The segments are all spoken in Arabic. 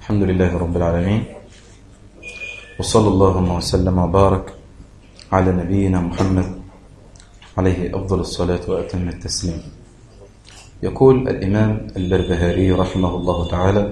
الحمد لله رب العالمين، وصلى اللهم وسلم وبارك على نبينا محمد عليه أفضل الصلاة وأتم التسليم. يقول الإمام البربهاري رحمه الله تعالى: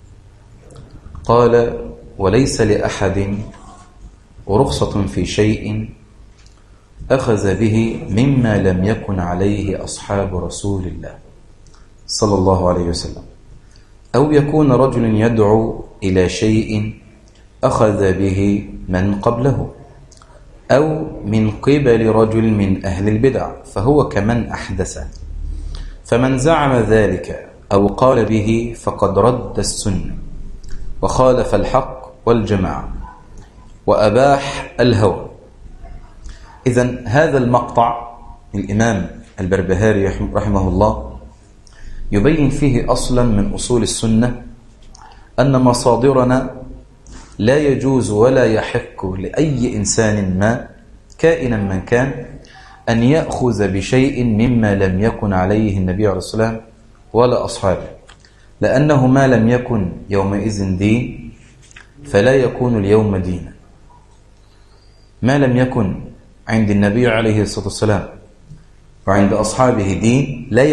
قال: وليس لأحد رخصة في شيء أخذ به مما لم يكن عليه أصحاب رسول الله صلى الله عليه وسلم، أو يكون رجل يدعو إلى شيء أخذ به من قبله، أو من قبل رجل من أهل البدع، فهو كمن أحدث. فمن زعم ذلك أو قال به فقد رد السنة وخالف الحق والجماعة وأباح الهوى. إذن هذا المقطع الإمام البربهاري رحمه الله يبين فيه أصلا من أصول السنة أن مصادرنا لا يجوز ولا يحق لأي إنسان ما كائنا من كان أن يأخذ بشيء مما لم يكن عليه النبي عليه الصلاة والسلام ولا أصحابه، لأنه ما لم يكن يومئذ دين فلا يكون اليوم دينا. ما لم يكن عند النبي عليه الصلاة والسلام وعند أصحابه دين لا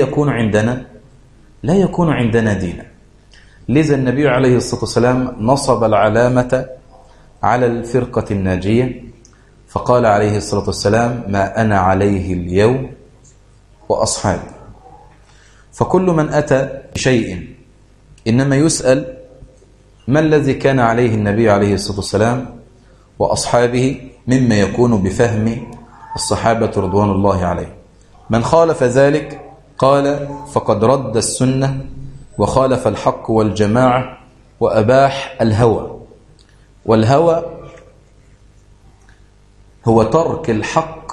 يكون عندنا دينا. لذا النبي عليه الصلاة والسلام نصب العلامة على الفرقة الناجية، فقال عليه الصلاة والسلام: ما أنا عليه اليوم وأصحابي. فكل من أتى بشيء إنما يسأل ما الذي كان عليه النبي عليه الصلاة والسلام وأصحابه، مما يكون بفهم الصحابة رضوان الله عليه. من خالف ذلك قال فقد رد السنة وخالف الحق والجماعة وأباح الهوى. والهوى هو ترك الحق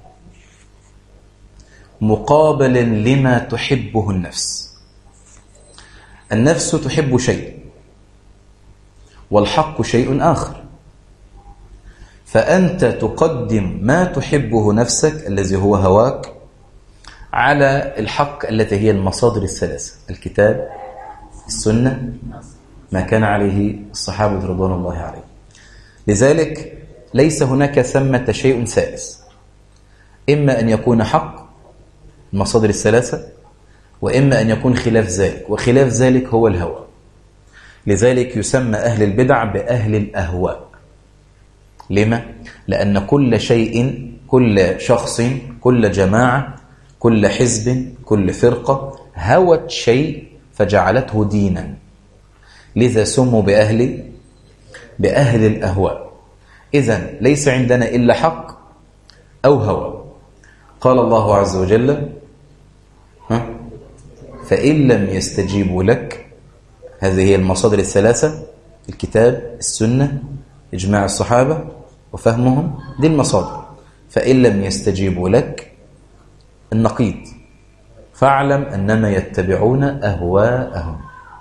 مقابلا لما تحبه النفس. النفس تحب شيء والحق شيء آخر، فأنت تقدم ما تحبه نفسك الذي هو هواك على الحق التي هي المصادر الثلاثة: الكتاب، السنة، ما كان عليه الصحابة رضوان الله عليهم. لذلك ليس هناك ثمة شيء ثالث، إما أن يكون حق المصادر الثلاثة، وإما أن يكون خلاف ذلك، وخلاف ذلك هو الهوى. لذلك يسمى أهل البدع بأهل الأهواء. لما؟ لأن كل شيء، كل شخص، كل جماعة، كل حزب، كل فرقة هوت شيء فجعلته دينا، لذا سموا بأهل الأهواء. إذن ليس عندنا إلا حق أو هوى. قال الله عز وجل: فإن لم يستجيبوا لك، هذه هي المصادر الثلاثة: الكتاب، السنة، إجماع الصحابة وفهمهم، دي المصادر. فإن لم يستجيبوا لك النقيض، فاعلم أنما يتبعون أهواءهم.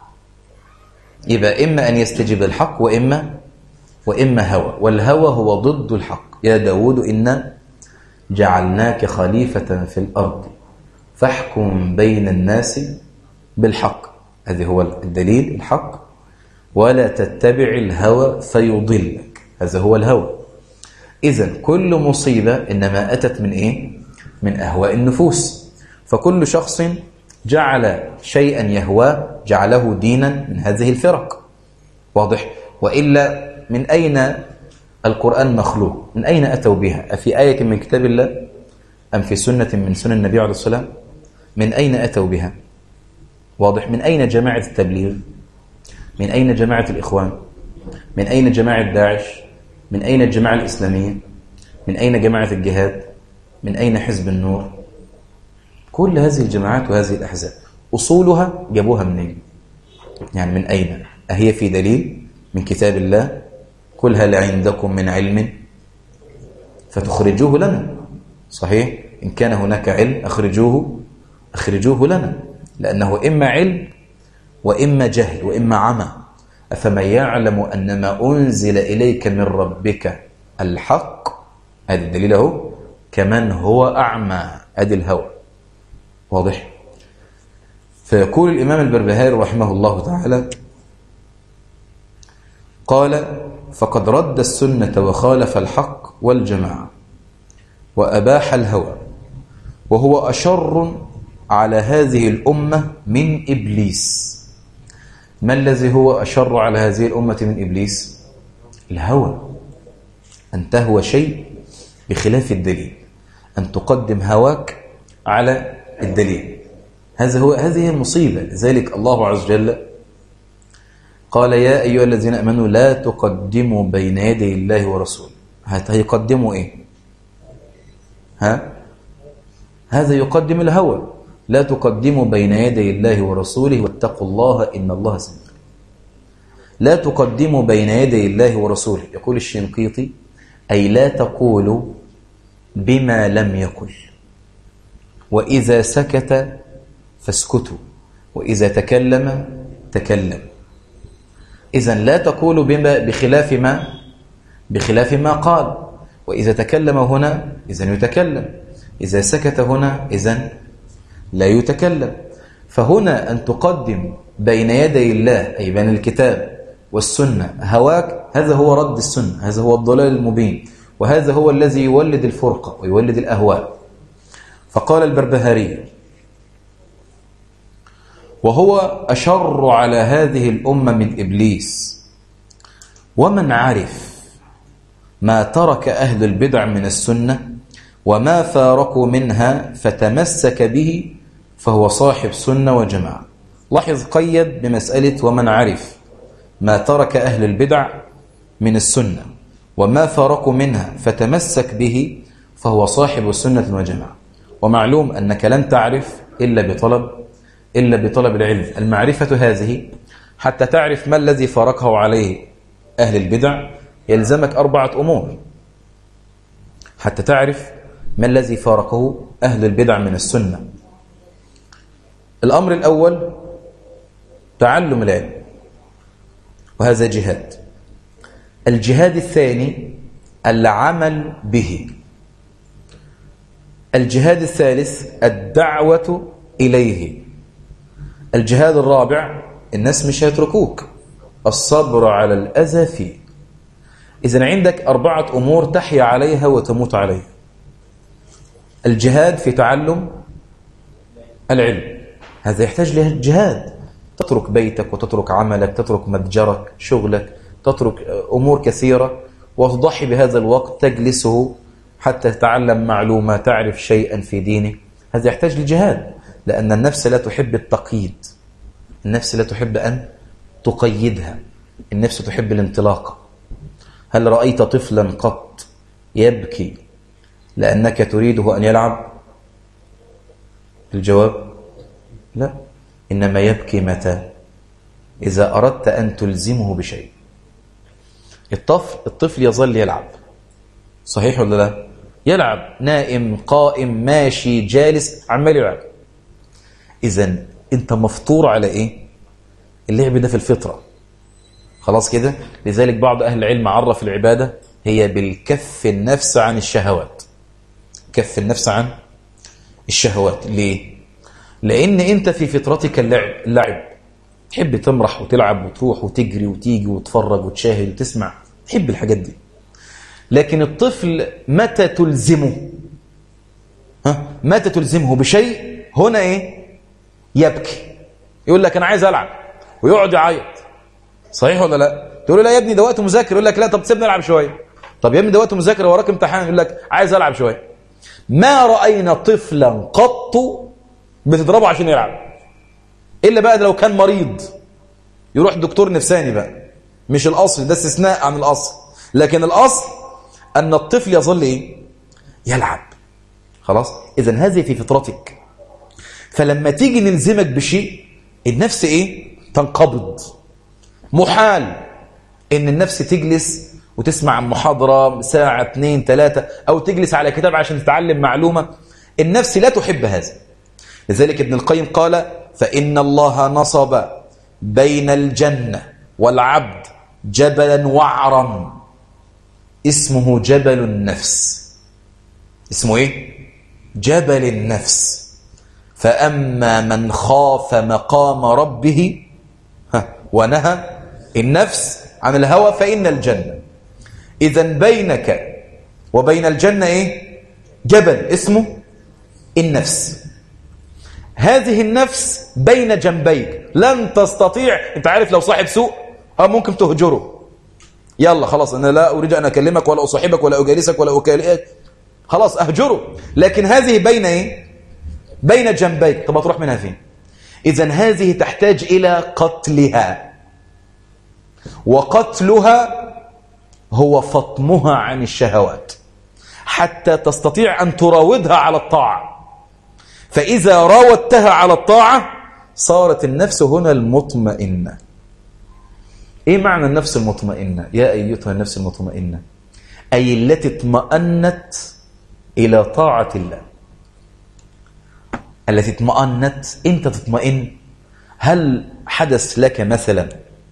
يبقى إما أن يستجيب الحق وإما هوى، والهوى هو ضد الحق. يا داود إنا جعلناك خليفة في الأرض فاحكم بين الناس بالحق، هذا هو الدليل الحق، ولا تتبع الهوى فيضلك، هذا هو الهوى. إذن كل مصيبة إنما أتت من إيه؟ من أهواء النفوس. فكل شخص جعل شيئا يهواه جعله دينا من هذه الفرق. واضح؟ وإلا من أين القرآن مخلوق؟ من أين أتوا بها؟ أفي آية من كتاب الله أم في سنة من سنن النبي عليه الصلاة والسلام؟ من أين أتوا بها؟ واضح؟ من أين جماعة التبليغ؟ من أين جماعة الإخوان؟ من أين جماعة داعش؟ من أين الجماعة الإسلامية؟ من أين جماعة الجهاد؟ من أين حزب النور؟ كل هذه الجماعات وهذه الأحزاب أصولها جابوها منين؟ يعني من أين؟ أهي في دليل من كتاب الله؟ قل هل عندكم من علم فتخرجوه لنا. صحيح؟ إن كان هناك علم أخرجوه لنا، لأنه إما علم وإما جهل وإما عمى. أفمن يعلم أن ما أنزل إليك من ربك الحق، هذا الدليل هو، كمن هو أعمى، هذا الهوى. واضح؟ فيقول الإمام البربهاري رحمه الله تعالى: قال فقد رد السنة وخالف الحق والجماعة وأباح الهوى، وهو أشر على هذه الأمة من إبليس. ما الذي هو أشر على هذه الأمة من إبليس؟ الهوى، أن تهوى شيء بخلاف الدليل، أن تقدم هواك على الدليل. هذه المصيبة. لذلك الله عز وجل قال يا أيها الذين آمنوا لا تقدموا بين يدي الله ورسوله. هيقدموا إيه؟ هذا يقدم الهوى. لا تقدموا بين يدي الله ورسوله واتقوا الله إن الله سميع. لا تقدموا بين يدي الله ورسوله، يقول الشنقيطي أي لا تقولوا بما لم يقل، وإذا سكت فاسكتوا، وإذا تكلم تكلم. إذن لا تقولوا بخلاف ما قال، وإذا تكلم هنا إذن يتكلم، إذا سكت هنا إذن لا يتكلم. فهنا أن تقدم بين يدي الله أي بين الكتاب والسنة هواك، هذا هو رد السنة، هذا هو الضلال المبين، وهذا هو الذي يولد الفرقة ويولد الأهواء. فقال البربهاري وهو أشر على هذه الأمة من إبليس. ومن عرف ما ترك أهل البدع من السنة وما فارقوا منها فتمسك به فهو صاحب سنة وجماعة. لاحظ قيد بمسألة ومن عرف ما ترك أهل البدع من السنة وما فارقوا منها فتمسك به فهو صاحب سنة وجماعة. ومعلوم أنك لن تعرف إلا بطلب العلم. المعرفة هذه حتى تعرف ما الذي فارقه عليه أهل البدع يلزمك 4 أمور حتى تعرف ما الذي فارقه أهل البدع من السنة. الأمر الأول تعلم العلم، وهذا جهاد. الجهاد الثاني العمل به. الجهاد الثالث الدعوة إليه. الجهاد الرابع الناس مش هيتركوك، الصبر على الأذى فيه. إذن عندك 4 أمور تحيا عليها وتموت عليها. الجهاد في تعلم العلم، هذا يحتاج له جهاد. تترك بيتك وتترك عملك، تترك متجرك، شغلك، تترك أمور كثيرة وتضحي بهذا الوقت تجلسه حتى تتعلم معلومة، تعرف شيئا في دينك. هذا يحتاج لجهاد، لأن النفس لا تحب التقييد، النفس لا تحب أن تقيدها، النفس تحب الانطلاق. هل رأيت طفلا قط يبكي لأنك تريده أن يلعب؟ الجواب لا، إنما يبكي متى؟ إذا أردت أن تلزمه بشيء. الطفل يظل يلعب، صحيح ولا لا؟ يلعب، نائم، قائم، ماشي، جالس، عمال يلعب. إذن أنت مفطور على إيه؟ اللعب ده في الفطرة، خلاص كده. لذلك بعض أهل العلم عرف العبادة هي بالكف النفس عن الشهوات. كف النفس عن الشهوات. ليه؟ لأن أنت في فطرتك اللعب، تحب تمرح وتلعب وتروح وتجري وتيجي وتفرج وتشاهد وتسمع، تحب الحاجات دي. لكن الطفل متى تلزمه؟ متى تلزمه بشيء؟ هنا إيه؟ يبكي، يقول لك أنا عايز ألعب، ويقعد يعيط، صحيح ولا لا؟ تقول له لا يا ابني ده وقت مذاكرة، يقول لك لا طب سيبني ألعب شوية. طب يا ابني ده وقت مذاكرة وراك امتحان، يقول لك عايز ألعب شوية. ما رأينا طفلا قط بتضربه عشان يلعب، إلا بقى لو كان مريض يروح دكتور نفساني بقى، مش الأصل، ده استثناء عن الأصل. لكن الأصل أن الطفل يظل إيه؟ يلعب، خلاص. إذن هذه في فطرتك. فلما تيجي نلزمك بشيء النفس إيه؟ تنقبض. محال إن النفس تجلس وتسمع عن محاضرة ساعة 2 3 أو تجلس على كتاب عشان تتعلم معلومة. النفس لا تحب هذا. لذلك ابن القيم قال فإن الله نصب بين الجنة والعبد جبلا وعرا اسمه جبل النفس. اسمه إيه؟ جبل النفس. فأما من خاف مقام ربه ونهى النفس عن الهوى فإن الجنة. إذا بينك وبين الجنة إيه؟ جبل اسمه النفس. هذه النفس بين جنبيك، لن تستطيع. انت عارف لو صاحب سوء ممكن تهجره، يلا خلاص انا لا اريد ان اكلمك ولا اصاحبك ولا اجالسك ولا اكالئك، خلاص اهجره. لكن هذه بين ايه؟ بين جنبيك. طب هتروح منها فين؟ اذا هذه تحتاج الى قتلها، وقتلها هو فطمها عن الشهوات حتى تستطيع ان تراودها على الطاعه. فإذا راودتها على الطاعة صارت النفس هنا المطمئنة. إيه معنى النفس المطمئنة؟ يا أيتها النفس المطمئنة، أي التي اطمأنت إلى طاعة الله. التي اطمأنت. أنت تطمئن. هل حدث لك مثلا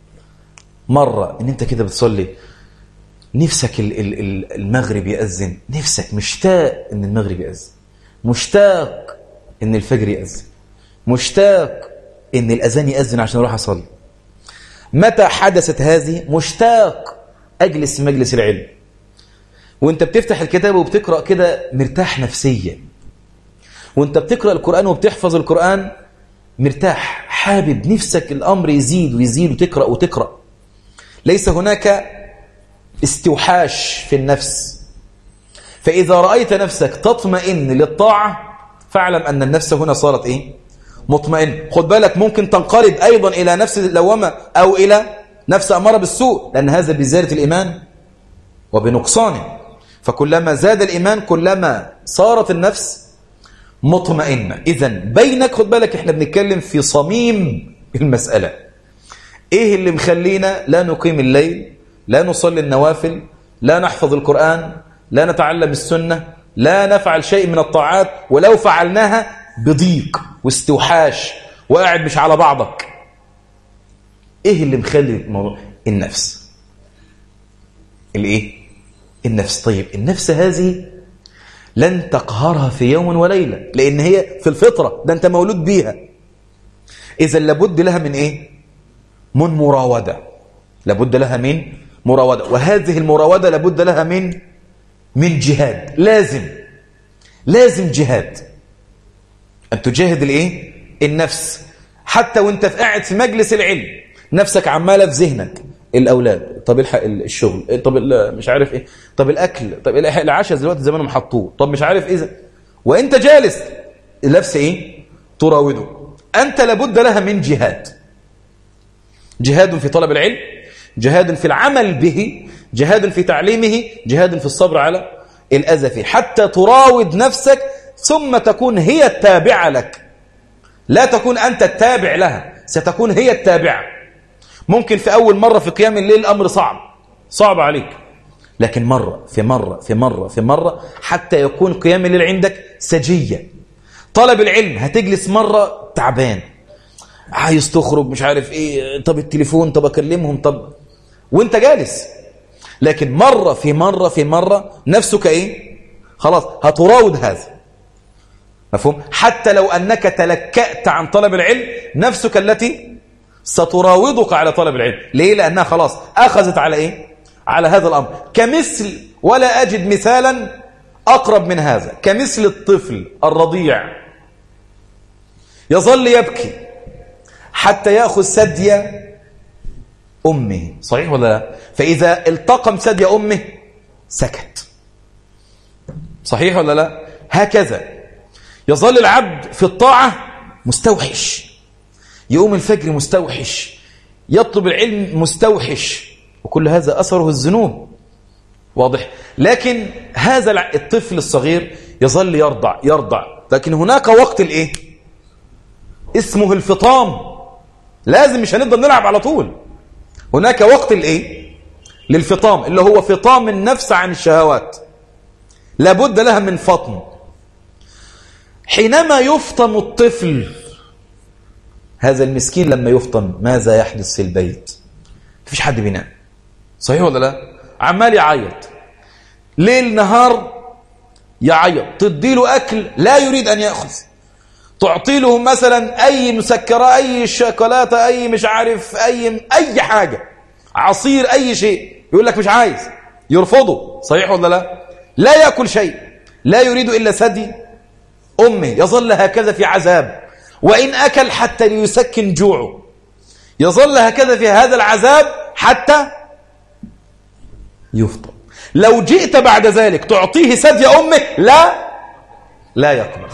مرة أن أنت كده بتصلي نفسك المغرب يأذن، نفسك مشتاق أن المغرب يأذن، مشتاق ان الفجر يأذن، مشتاق ان الأذان يأذن عشان اروح اصلي؟ متى حدثت هذه؟ مشتاق اجلس في مجلس العلم، وانت بتفتح الكتاب وبتقرأ كده مرتاح نفسيا، وانت بتقرأ القرآن وبتحفظ القرآن مرتاح، حابب، نفسك الامر يزيد ويزيد وتقرأ وتقرأ. ليس هناك استوحاش في النفس. فإذا رأيت نفسك تطمئن للطاعة فاعلم أن النفس هنا صارت إيه؟ مطمئن. خد بالك ممكن تنقلب أيضا إلى نفس لوامة أو إلى نفس أمارة بالسوء، لأن هذا بزيادة الإيمان وبنقصانه. فكلما زاد الإيمان كلما صارت النفس مطمئنة. إذن بينك، خد بالك إحنا بنتكلم في صميم المسألة. إيه اللي مخلينا لا نقيم الليل، لا نصلي النوافل، لا نحفظ القرآن، لا نتعلم السنة، لا نفعل شيء من الطاعات، ولو فعلناها بضيق واستوحاش وقاعد مش على بعضك؟ ايه اللي مخلي الموضوع؟ النفس. الايه؟ النفس. طيب النفس هذه لن تقهرها في يوم وليلة، لان هي في الفطرة، ده انت مولود بيها. اذا لابد لها من ايه؟ من مراودة. لابد لها من مراودة، وهذه المراودة لابد لها من جهاد. لازم جهاد، أن تجاهد الايه؟ النفس. حتى وانت قاعد في مجلس العلم نفسك عمالة في ذهنك الأولاد، طب الحق الشغل، طب مش عارف ايه، طب الأكل، طب العشاء دلوقتي زمانهم حطوه، طب مش عارف ايه. وانت جالس النفس ايه؟ تراوده. أنت لابد لها من جهاد. جهاد في طلب العلم، جهاد في العمل به، جهاد في تعليمه، جهاد في الصبر على الأذى فيه، حتى تراود نفسك ثم تكون هي التابعة لك. لا تكون أنت التابع لها، ستكون هي التابعة. ممكن في أول مرة في قيام الليل الأمر صعب عليك، لكن مرة في مرة في مرة في مرة حتى يكون قيام الليل عندك سجية. طلب العلم هتجلس مرة تعبان، عايز تخرج، مش عارف ايه، طب التليفون، طب اكلمهم، طب وانت جالس. لكن مرة في مرة في مرة نفسك ايه؟ خلاص هتراود هذا. مفهوم؟ حتى لو انك تلكأت عن طلب العلم نفسك التي ستراودك على طلب العلم. ليه؟ لانها خلاص اخذت على ايه؟ على هذا الامر. كمثل، ولا اجد مثالا اقرب من هذا، كمثل الطفل الرضيع يظل يبكي حتى يأخذ ثدي أمه، صحيح ولا لا؟ فإذا التقم ثدي أمه سكت، صحيح ولا لا؟ هكذا يظل العبد في الطاعة مستوحش، يقوم الفجر مستوحش، يطلب العلم مستوحش، وكل هذا أثره الذنوب، واضح؟ لكن هذا الطفل الصغير يظل يرضع، لكن هناك وقت الإيه؟ اسمه الفطام. لازم، مش هنفضل نلعب على طول. هناك وقت الايه؟ للفطام، اللي هو فطام النفس عن الشهوات. لابد لها من فطم. حينما يفطم الطفل، هذا المسكين لما يفطم ماذا يحدث في البيت؟ مفيش حد بينام، صحيح ولا لا؟ عمال يعيط ليل نهار، يعيط. تديله اكل لا يريد ان ياخذ، تعطي له مثلا اي مسكرة، اي شوكولاته، اي مش عارف، اي حاجه، عصير أي شيء يقول لك مش عايز، يرفضه. صحيح ولا لا؟ لا يأكل شيء، لا يريد إلا ثدي أمه، يظل هكذا في عذاب، وإن أكل حتى ليسكن جوعه يظل هكذا في هذا العذاب حتى يفطر. لو جئت بعد ذلك تعطيه ثدي أمه لا يقبل.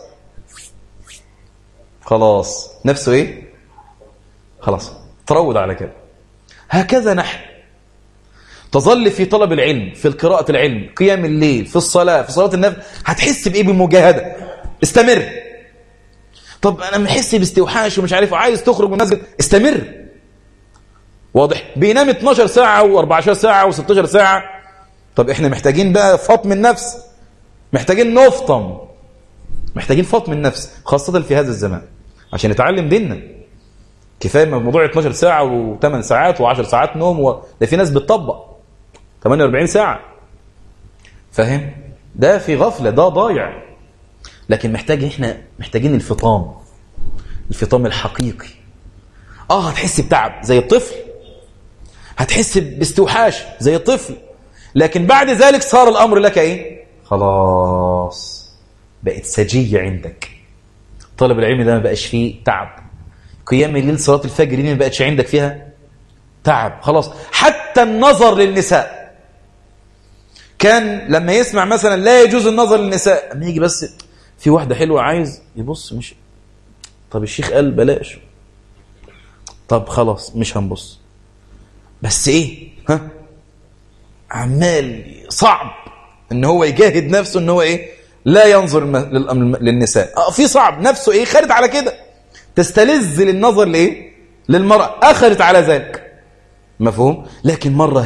خلاص نفسه إيه؟ خلاص تروض على كده. هكذا نحن تظل في طلب العلم، في القراءة العلم، قيام الليل، في الصلاة، في صلاة النفل، هتحس بإيه؟ بالمجاهدة. استمر. طب أنا محس باستوحاش ومش عارف عايز تخرج من المسجد، استمر. واضح؟ بينام 12 ساعة و14 ساعة و16 ساعة. طب احنا محتاجين بقى فطم النفس، محتاجين نفطم، محتاجين فطم النفس، خاصة في هذا الزمان عشان نتعلم ديننا. كفاية من موضوع 12 ساعة و8 ساعات و10 ساعات نوم ده في ناس بتطبق 48 ساعة. فاهم؟ ده في غفلة، ده ضايع. لكن احنا محتاجين الفطام الحقيقي. هتحس بتعب زي الطفل، هتحس باستوحاش زي الطفل، لكن بعد ذلك صار الأمر لك ايه؟ خلاص بقت سجية عندك. طلب العلم ده ما بقاش فيه تعب، قيام الليل صلاة الفجر دي ما بقتش عندك فيها تعب. خلاص. حتى النظر للنساء، كان لما يسمع مثلا لا يجوز النظر للنساء، اما يجي بس في واحدة حلوة عايز يبص، مش طب الشيخ قال بلاش، طب خلاص مش هنبص، بس ايه عمال صعب ان هو يجاهد نفسه ان هو ايه لا ينظر للنساء. في صعب نفسه ايه خارج على كده، تستلذ للنظر لايه للمرأة، اخرت على ذلك. مفهوم؟ لكن مرة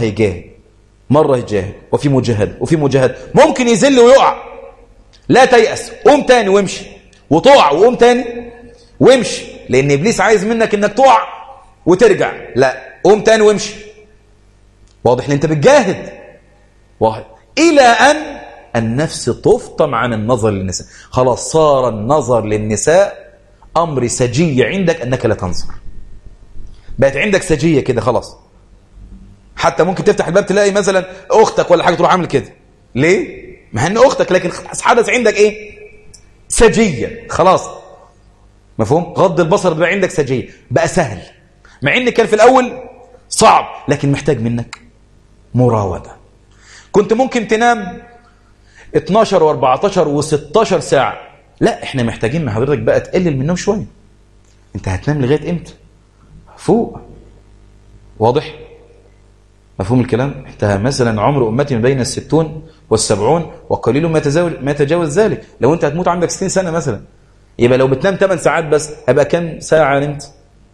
يجاهد وفي مجاهد ممكن يزل ويقع، لا تيأس، قوم تاني وامشي، وتقع وقوم تاني وامشي، لان ابليس عايز منك انك تقع وترجع. لا، قوم تاني وامشي. واضح ان انت بتجاهد. واحد الى ان النفس تفطم عن النظر للنساء. خلاص صار النظر للنساء امر سجية عندك، انك لا تنظر، بقت عندك سجية كده خلاص. حتى ممكن تفتح الباب تلاقي مثلا اختك ولا حاجة تروح عامل كده. ليه؟ مع ان اختك، لكن حدث عندك ايه؟ سجية. خلاص. مفهوم؟ غض البصر بقى عندك سجية، بقى سهل، مع ان كان في الاول صعب، لكن محتاج منك مراودة. كنت ممكن تنام 12 و14 و16 ساعة، لا احنا محتاجين من حضرتك بقى تقلل من النوم شوية. انت هتنام لغاية امتى؟ فوق. واضح؟ مفهوم الكلام؟ انت مثلا عمر امتي من بين 60 و70 وقليل ما يتجاوز ذلك. لو انت هتموت عندك 60 سنة مثلا، يبقى لو بتنام 8 ساعات بس، هبقى كم ساعة نمت؟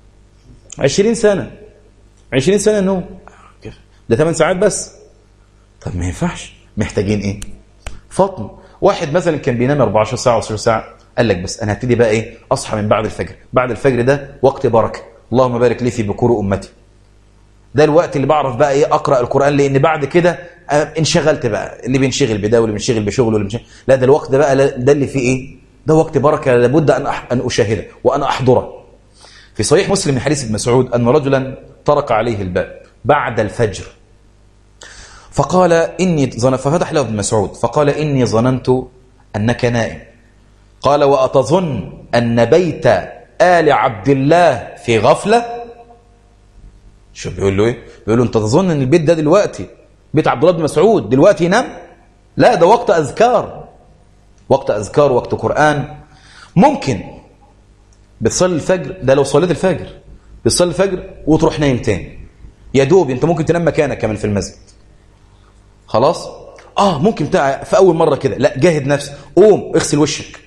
20 سنة. 20 سنة نوم، ده 8 ساعات بس. طب ما ينفعش، محتاجين ايه؟ فطن. واحد مثلا كان بينام 14 ساعة و16 ساعة، قال لك بس انا هبتدي بقى ايه؟ اصحى من بعد الفجر. بعد الفجر ده وقت بركة، اللهم بارك لي في بكور امتي. ده الوقت اللي بعرف بقى ايه اقرا القران، لان بعد كده انشغلت بقى، اللي بينشغل بده واللي بينشغل بشغله واللي بينشغل. لا، ده الوقت ده بقى، ده اللي فيه ايه؟ ده وقت بركه، لابد ان اشاهده وان احضره. في صحيح مسلم من حديث ابن مسعود ان رجلا طرق عليه الباب بعد الفجر فقال اني ففتح له ابن مسعود فقال اني ظننت انك نائم. قال واتظن ان بيت آل عبد الله في غفله؟ شو بيقول له ايه؟ بيقول له انت تظن ان البيت ده دلوقتي بيت عبد الله بن مسعود دلوقتي ينام؟ لا، ده وقت اذكار، وقت قرآن. ممكن بتصلي الفجر، ده لو صليت الفجر بتصلي الفجر وتروح نايم تاني، يا دوب انت ممكن تنام مكانك كمان في المسجد. خلاص. ممكن في اول مرة كده، لا جاهد نفسك، قوم اغسل وشك.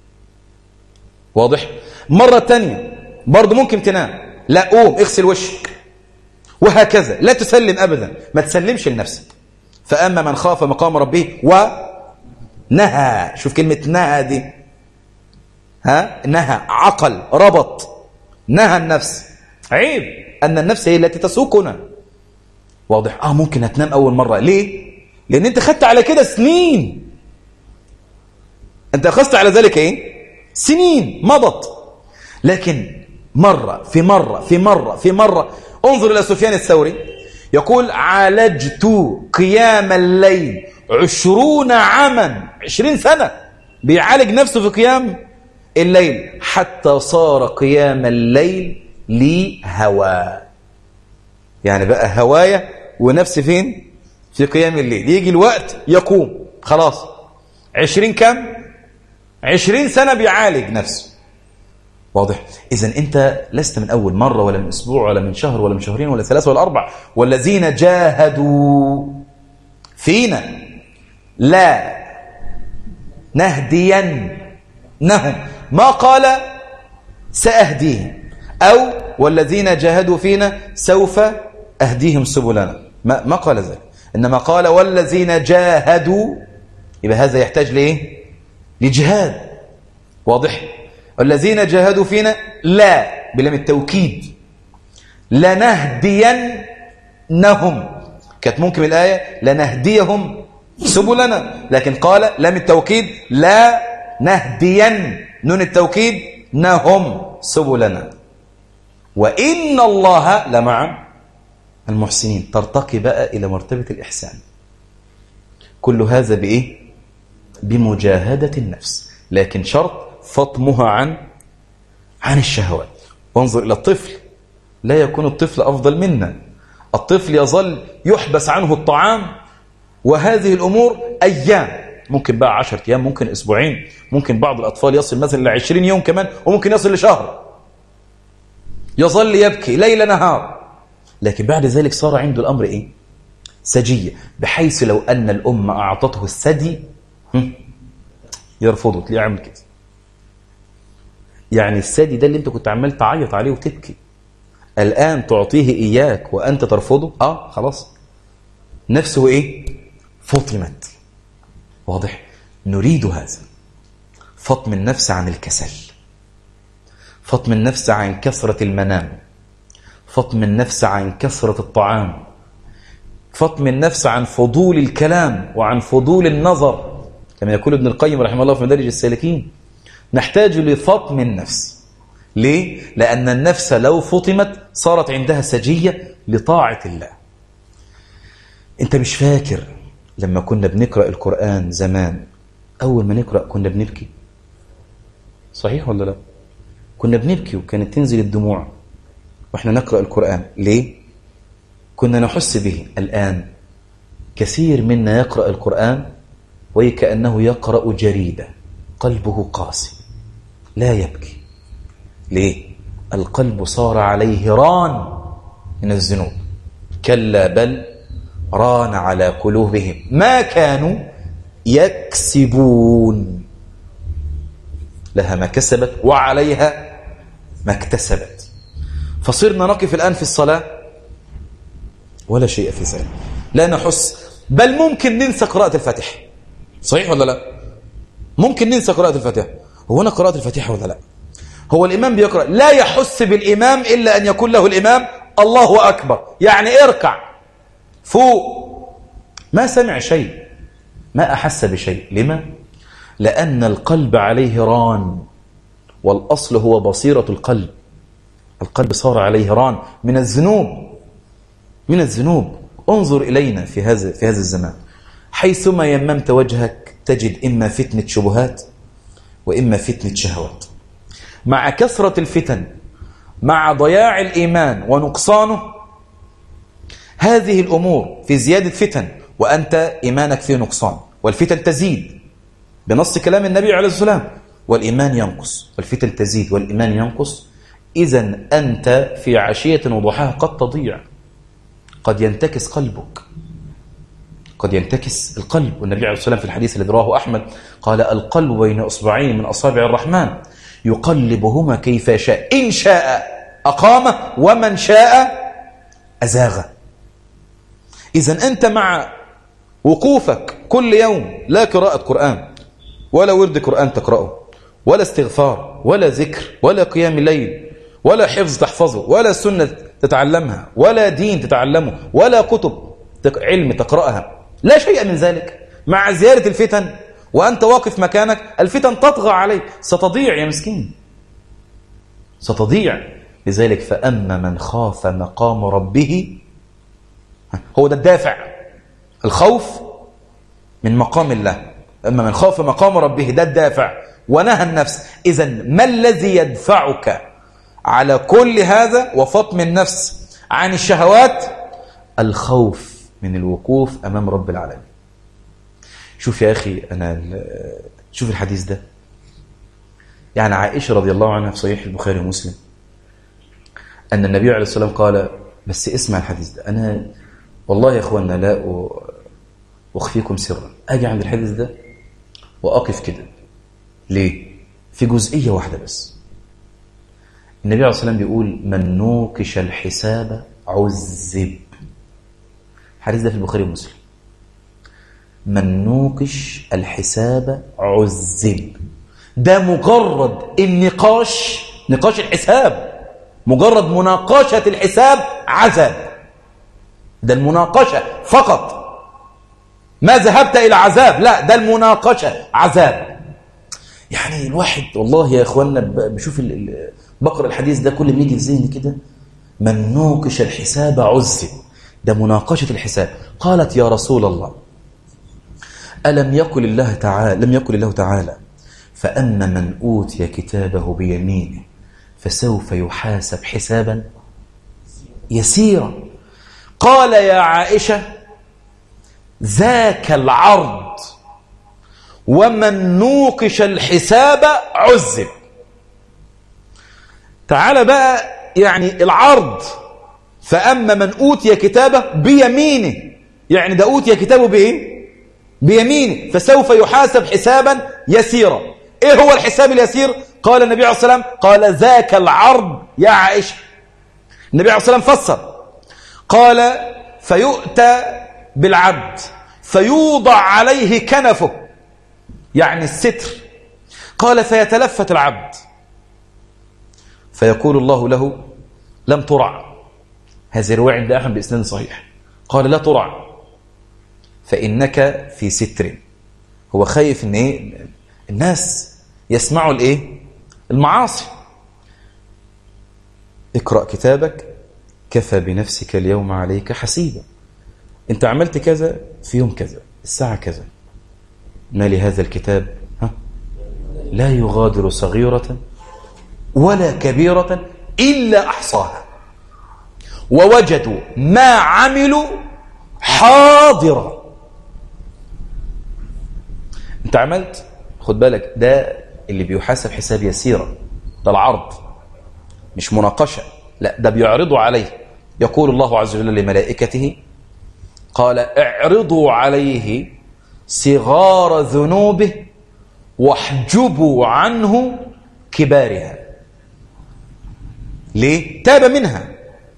واضح؟ مرة تانية برضو ممكن تنام، لا قوم اغسل وشك، وهكذا. لا تسلم أبدا، ما تسلمش لنفسك. فأما من خاف مقام ربه ونهى، شوف كلمة نهى دي، نهى، عقل، ربط، نهى النفس. عيب أن النفس هي التي تسوقنا. واضح؟ ممكن هتنام أول مرة. ليه؟ لأن أنت خدت على كده سنين، أنت أخذت على ذلك إيه؟ سنين مضت. لكن مرة في مرة في مرة في مرة. انظر إلى سفيان الثوري، يقول عالجت قيام الليل 20 عاما، 20 سنة بيعالج نفسه في قيام الليل، حتى صار قيام الليل لي هوى. يعني بقى هواية ونفسي فين؟ في قيام الليل. يجي الوقت يقوم خلاص. 20 كم؟ 20 سنة بيعالج نفسه. واضح؟ إذن أنت لست من أول مرة ولا من أسبوع ولا من شهر ولا من شهرين ولا 3 ولا 4. والذين جاهدوا فينا لا نهدينهم، ما قال سأهديهم أو والذين جاهدوا فينا سوف أهديهم سبلنا، ما قال ذلك، إنما قال والذين جاهدوا. يبقى هذا يحتاج لإيه؟ لجهاد. واضح؟ والذين جاهدوا فينا لا بلام التوكيد لنهدينهم، كانت ممكن الآية لنهديهم سبلنا، لكن قال لام التوكيد لا نهدين، نون التوكيد نهم سبلنا، وإن الله لمع المحسنين. ترتقي بقى إلى مرتبة الإحسان. كل هذا بإيه؟ بمجاهدة النفس، لكن شرط فطمها عن الشهوات. وانظر إلى الطفل، لا يكون الطفل أفضل منا. الطفل يظل يحبس عنه الطعام وهذه الأمور أيام، ممكن بقى 10 أيام، ممكن أسبوعين، ممكن بعض الأطفال يصل مثلا ل20 يوم كمان، وممكن يصل لشهر، يظل يبكي ليل نهار. لكن بعد ذلك صار عنده الأمر إيه؟ سجية، بحيث لو أن الأم أعطته الثدي يرفضه، تلاقيه يعمل كده. يعني الثدي ده اللي أنت كنت عمال تعيط عليه وتبكي، الآن تعطيه إياك وأنت ترفضه، خلاص نفسه إيه؟ فطمت. واضح؟ نريد هذا، فطم النفس عن الكسل، فطم النفس عن كثرة المنام، فطم النفس عن كثرة الطعام، فطم النفس عن فضول الكلام وعن فضول النظر، كما يقول ابن القيم رحمه الله في مدارج السالكين. نحتاج لفطم النفس. ليه؟ لأن النفس لو فطمت صارت عندها سجية لطاعة الله. انت مش فاكر لما كنا بنقرأ القرآن زمان، أول ما نقرأ كنا بنبكي؟ صحيح ولا لا؟ كنا بنبكي وكانت تنزل الدموع وإحنا نقرأ القرآن. ليه؟ كنا نحس به. الآن كثير منا يقرأ القرآن وكأنه يقرأ جريدة، قلبه قاسي لا يبكي. ليه؟ القلب صار عليه ران من الذنوب. كلا بل ران على قلوبهم ما كانوا يكسبون، لها ما كسبت وعليها ما اكتسبت. فصرنا نقف الآن في الصلاة ولا شيء في ذلك، لا نحس، بل ممكن ننسى قراءة الفاتحة. صحيح ولا لا؟ ممكن ننسى قراءة الفاتحة. هو أنا قراءة الفاتحة ولا لا؟ هو الإمام بيقرأ، لا يحس بالإمام إلا أن يكون له الإمام الله أكبر، يعني اركع فوق، ما سمع شيء، ما أحس بشيء. لما؟ لأن القلب عليه ران، والأصل هو بصيرة القلب. القلب صار عليه ران من الذنوب، من الذنوب. انظر إلينا في هذا الزمان، حيثما يممت وجهك تجد إما فتنة شبهات وإما فتنة شهوات. مع كثرة الفتن، مع ضياع الإيمان ونقصانه، هذه الأمور في زيادة فتن وأنت إيمانك فيه نقصان، والفتن تزيد بنص كلام النبي عليه الصلاة والسلام، والإيمان ينقص، والفتن تزيد والإيمان ينقص. إذن أنت في عشية وضحاها قد تضيع، قد ينتكس قلبك، قد ينتكس القلب. والنبي عليه الصلاة والسلام في الحديث الذي رواه أحمد قال القلب بين أصبعين من أصابع الرحمن يقلبهما كيف شاء، إن شاء أقامه ومن شاء أزاغه. إذن أنت مع وقوفك كل يوم لا قراءة قرآن ولا ورد قرآن تقرأه ولا استغفار ولا ذكر ولا قيام الليل ولا حفظ تحفظه ولا سنة تتعلمها ولا دين تتعلمه ولا كتب علم تقرأها، لا شيء من ذلك، مع زيادة الفتن وأنت واقف مكانك الفتن تطغى عليك، ستضيع يا مسكين، ستضيع. لذلك فأما من خاف مقام ربه هو ده الدافع. الخوف من مقام الله، أما من خاف مقام ربه ده الدافع ونهى النفس. إذن ما الذي يدفعك على كل هذا وفطم النفس عن الشهوات؟ الخوف من الوقوف أمام رب العالمين. شوف يا أخي، شوف الحديث ده. يعني عائشة رضي الله عنها في صحيح البخاري ومسلم أن النبي عليه الصلاة والسلام قال، بس اسمع الحديث ده، أنا والله يا أخوانا لا أخفيكم سرا، أجي عند الحديث ده وأقف كده. ليه؟ في جزئية واحدة بس. النبي عليه الصلاة والسلام بيقول من نوقش الحساب عذب. الحديث ده في البخاري ومسلم. من نوقش الحساب عذب. ده مجرد النقاش، نقاش الحساب، مجرد مناقشة الحساب عذاب. ده المناقشة فقط، ما ذهبت إلى عذاب، لا، ده المناقشة عذاب. يعني الواحد والله يا إخواننا بشوف بقرأ الحديث ده كل ما يجي في ذهني كده، من نوقش الحساب عذب، ده مناقشة الحساب. قالت يا رسول الله لم يقل الله تعالى فأما من أوتي كتابه بيمينه فسوف يحاسب حسابا يسيرا. قال يا عائشة ذاك العرض، ومن نوقش الحساب عذب. تعال بقى، يعني العرض فأما من أوتي كتابه بيمينه، يعني ده أوتي كتابه بإيه؟ بيمينه، فسوف يحاسب حسابا يسيرا. إيه هو الحساب اليسير؟ قال النبي عليه الصلاة والسلام قال ذاك العرض يا عائشة. النبي عليه الصلاة والسلام فسر قال فيؤتى بالعبد فيوضع عليه كنفه، يعني الستر. قال فيتلفت العبد فيقول الله له لم ترع. هذه الرواية عند أحمد بإسناد صحيح. قال لا ترع فإنك في ستر. هو خايف إن إيه؟ الناس يسمعوا الإيه؟ المعاصي. اقرأ كتابك كفى بنفسك اليوم عليك حسيبا. انت عملت كذا في يوم كذا الساعة كذا، ما لهذا الكتاب لا يغادر صغيرة ولا كبيرة إلا أحصاها ووجدوا ما عملوا حاضرا. انت عملت، خد بالك، ده اللي بيحاسب حساب يسيرا، ده العرض مش مناقشة، لا، ده بيعرضوا عليه. يقول الله عز وجل لملائكته قال اعرضوا عليه صغار ذنوبه واحجبوا عنه كبارها. ليه؟ تاب منها،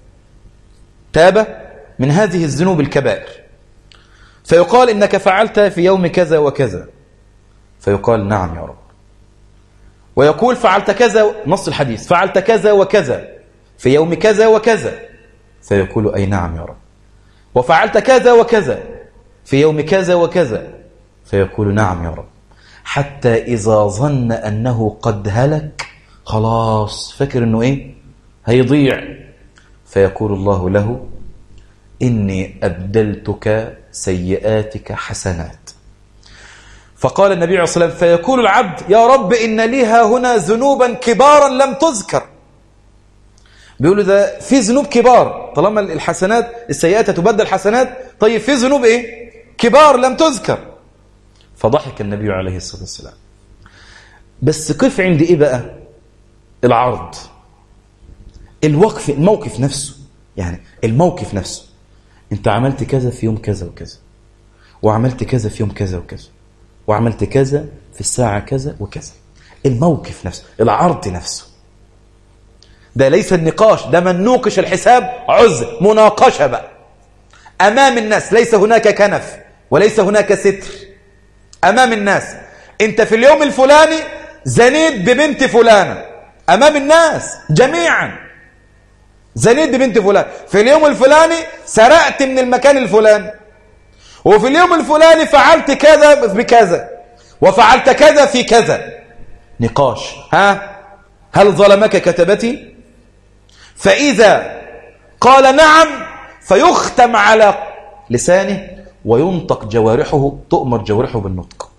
تاب من هذه الذنوب الكبائر. فيقال إنك فعلت في يوم كذا وكذا، فيقال نعم يا رب. ويقول فعلت كذا، نص الحديث، فعلت كذا وكذا في يوم كذا وكذا، فيقول أي نعم يا رب. وفعلت كذا وكذا في يوم كذا وكذا، فيقول نعم يا رب. حتى إذا ظن أنه قد هلك، خلاص فكر أنه إيه؟ هيضيع، فيقول الله له إني أبدلتك سيئاتك حسنات. فقال النبي عليه الصلاة والسلام فيقول العبد يا رب إن لي هنا ذنوبا كبارا لم تذكر. بيقولوا ده في ذنوب كبار، طالما الحسنات السيئات تبدل حسنات، طيب في ذنوب إيه؟ كبار لم تذكر. فضحك النبي عليه الصلاة والسلام. بس قف عند إيه بقى؟ العرض، الوقف، الموقف نفسه. يعني الموقف نفسه، انت عملت كذا في يوم كذا وكذا، وعملت كذا في يوم كذا وكذا، وعملت كذا في الساعة كذا وكذا. الموقف نفسه، العرض نفسه، ده ليس النقاش، ده من نوقش الحساب عذر، مناقشة بقى أمام الناس. ليس هناك كنف وليس هناك ستر أمام الناس. انت في اليوم الفلاني زنيت ببنت فلانة أمام الناس جميعا، زنيت ببنت فلان. في اليوم الفلاني سرقت من المكان الفلاني، وفي اليوم الفلاني فعلت كذا بكذا، وفعلت كذا في كذا. نقاش، هل ظلمك كتبتي؟ فإذا قال نعم فيختم على لسانه وينطق جوارحه، تؤمر جوارحه بالنطق.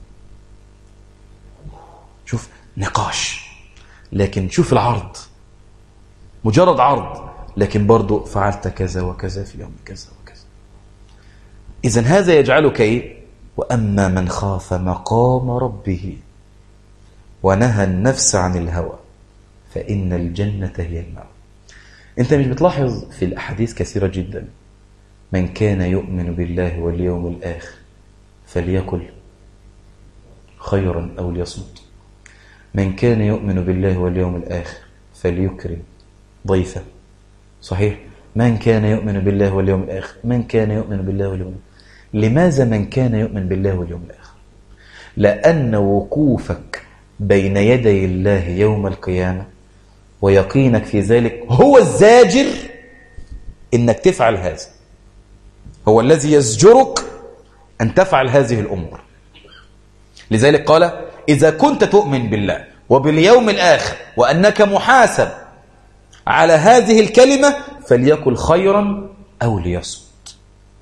شوف نقاش، لكن شوف العرض مجرد عرض، لكن برضو فعلت كذا وكذا في يوم كذا وكذا. إذن هذا يجعلك إيه؟ وأما من خاف مقام ربه ونهى النفس عن الهوى فإن الجنة هي المأوى. أنت مش بتلاحظ في الأحاديث كثيرة جدا من كان يؤمن بالله واليوم الآخر فليقل خيرا أو ليصمت، من كان يؤمن بالله واليوم الآخر فليكرم ضيفه، صحيح؟ من كان يؤمن بالله واليوم الآخر، من كان يؤمن بالله واليوم الآخر. لماذا من كان يؤمن بالله واليوم الآخر؟ لأن وقوفك بين يدي الله يوم القيامة ويقينك في ذلك هو الزاجر إنك تفعل هذا، هو الذي يزجرك أن تفعل هذه الأمور. لذلك قال إذا كنت تؤمن بالله وباليوم الآخر وأنك محاسب على هذه الكلمة فليقل خيرا أو ليصمت.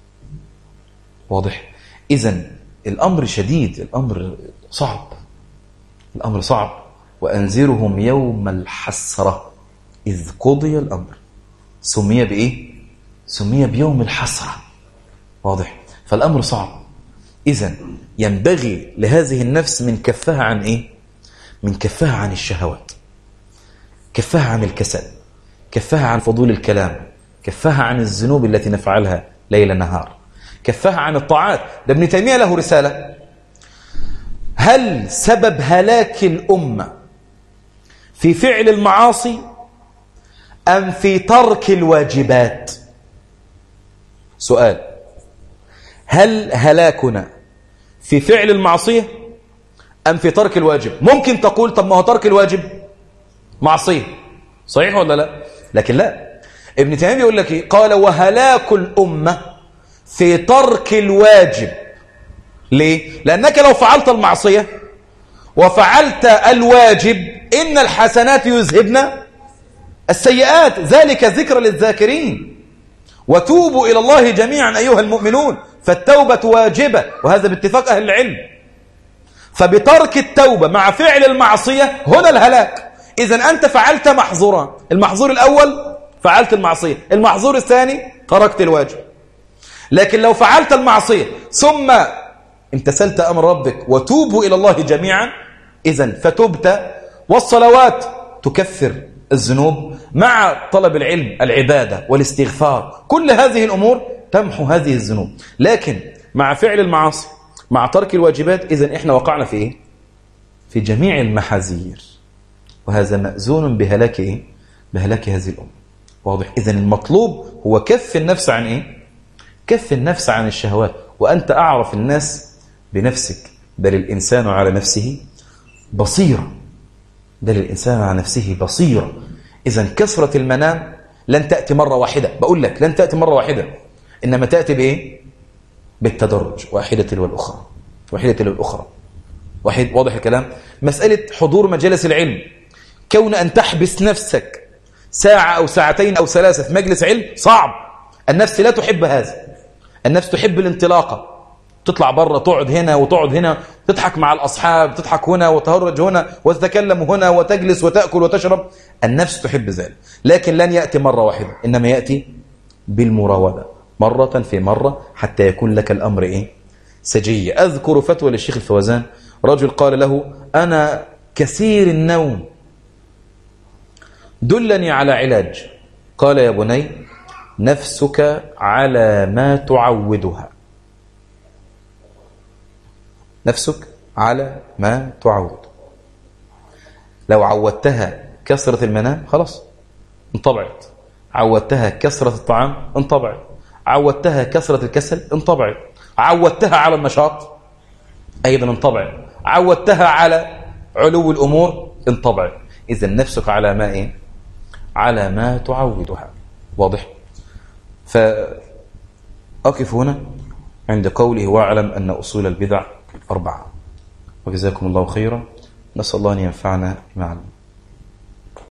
واضح؟ إذن الأمر شديد، الأمر صعب، الأمر صعب. وأنذرهم يوم الحسرة إذ قضي الأمر. سمي بإيه؟ سمي بيوم الحسرة. واضح؟ فالأمر صعب. إذن ينبغي لهذه النفس من كفها عن إيه؟ من كفها عن الشهوات، كفها عن الكسل، كفها عن فضول الكلام، كفها عن الذنوب التي نفعلها ليل نهار، كفها عن الطاعات. ده ابن تيمية له رسالة: هل سبب هلاك الأمة في فعل المعاصي أم في ترك الواجبات؟ سؤال: هل هلاكنا في فعل المعصية أم في ترك الواجب؟ ممكن تقول طب ما هو ترك الواجب معصية، صحيح ولا لا؟ لكن لا، ابن تيمية يقول لك إيه؟ قال وهلاك الأمة في ترك الواجب. ليه؟ لأنك لو فعلت المعصية وفعلت الواجب إن الحسنات يذهبن السيئات، ذلك ذكر للذاكرين. وتوبوا إلى الله جميعا أيها المؤمنون فالتوبة واجبة، وهذا باتفاق أهل العلم. فبترك التوبة مع فعل المعصية هنا الهلاك. إذن أنت فعلت محظورا، المحظور الأول فعلت المعصية، المحظور الثاني تركت الواجب. لكن لو فعلت المعصية ثم امتثلت أمر ربك وتوبوا إلى الله جميعا، إذن فتبت، والصلوات تكفر الذنوب مع طلب العلم، العبادة والاستغفار، كل هذه الأمور تمحو هذه الذنوب. لكن مع فعل المعاصي مع ترك الواجبات إذن إحنا وقعنا في إيه؟ في جميع المحاذير، وهذا مأذون بهلاك إيه؟ بهلاك هذه الأمة. واضح؟ إذن المطلوب هو كف النفس عن إيه؟ كف النفس عن الشهوات. وأنت أعرف الناس بنفسك، بل الإنسان على نفسه بصيرة، بل الإنسان على نفسه بصيرة. إذن كثرة المنام لن تأتي مرة واحدة، بقول لك لن تأتي مرة واحدة، إنما تأتي بإيه؟ بالتدرج، واحدة تلو الأخرى، واحدة تلو الأخرى. واضح الكلام؟ مسألة حضور مجالس العلم، كون أن تحبس نفسك ساعة أو ساعتين أو ثلاثة في مجلس علم صعب. النفس لا تحب هذا، النفس تحب الانطلاقة، تطلع بره، تقعد هنا وتقعد هنا، تضحك مع الأصحاب، تضحك هنا وتهرج هنا وتتكلم هنا وتجلس وتأكل وتشرب. النفس تحب ذلك، لكن لن يأتي مرة واحدة، إنما يأتي بالمراودة، مرة في مرة، حتى يكون لك الأمر إيه؟ سجية. أذكر فتوى للشيخ الفوزان، رجل قال له أنا كثير النوم، دلني على علاج. قال يا بني نفسك على ما تعودها، نفسك على ما تعود. لو عودتها كثرة المنام خلاص انطبعت، عودتها كثرة الطعام انطبعت، عودتها كثرة الكسل انطبعت، عودتها على النشاط أيضا انطبعت، عودتها على علو الأمور انطبعت. إذن نفسك على ما إيه؟ على ما تعودها. واضح؟ فأقف هنا عند قوله واعلم أن أصول البدع 4. وجزاكم الله خيرا، نسأل الله أن ينفعنا بما علمنا.